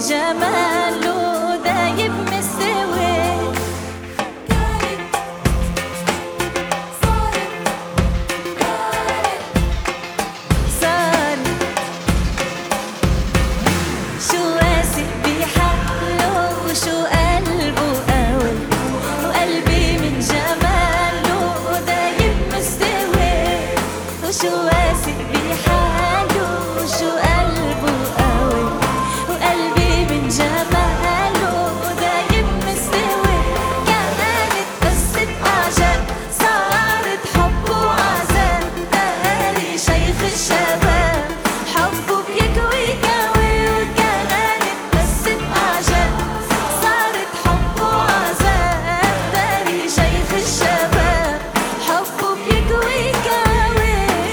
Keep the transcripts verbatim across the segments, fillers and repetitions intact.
جماله دايب مستوي. صارت شو واثق بحاله وشو قلبه قوي، وقلبي من جماله دايب مستوي. وشو واثق بحاله وشو قلبه قوي، وقلبي من جماله دايب مستوي. كانت قصة أعجاب صارت حب وعذاب، داري شيخ الشباب حبه بيكوي كوي. وكانت قصة أعجاب صارت حب وعذاب، داري شيخ الشباب حبه بيكوي كوي.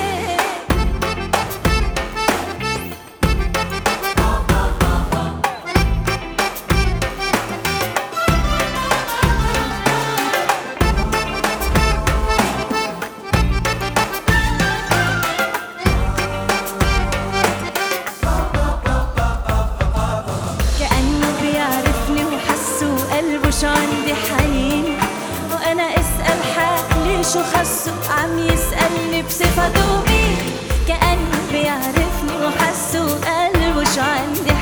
كأنه بيعرفني وحسه وقلبه شو عندي حنين، وأنا أسأل حالي شو خصه عم يسألني بصفته مين. كأنه بيعرفني وحسه وقلبه شو عندي